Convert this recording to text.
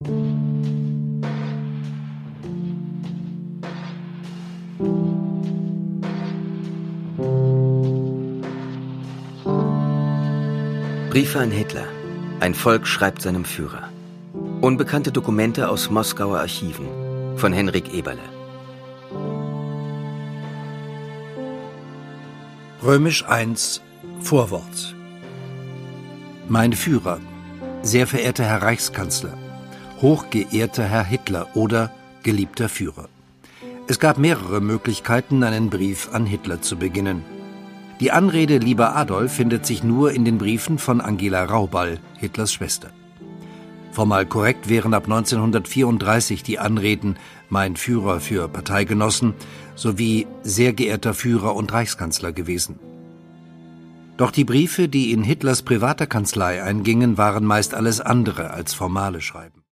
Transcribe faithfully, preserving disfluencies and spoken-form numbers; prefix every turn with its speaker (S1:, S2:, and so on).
S1: Briefe an Hitler. Ein Volk schreibt seinem Führer. Unbekannte Dokumente aus Moskauer Archiven von Henrik Eberle.
S2: Römisch eins Vorwort. Mein Führer, sehr verehrter Herr Reichskanzler, hochgeehrter Herr Hitler oder geliebter Führer. Es gab mehrere Möglichkeiten, einen Brief an Hitler zu beginnen. Die Anrede Lieber Adolf findet sich nur in den Briefen von Angela Rauball, Hitlers Schwester. Formal korrekt wären ab neunzehnhundertvierunddreißig die Anreden Mein Führer für Parteigenossen sowie Sehr geehrter Führer und Reichskanzler gewesen. Doch die Briefe, die in Hitlers privater Kanzlei eingingen, waren meist alles andere als formale Schreiben.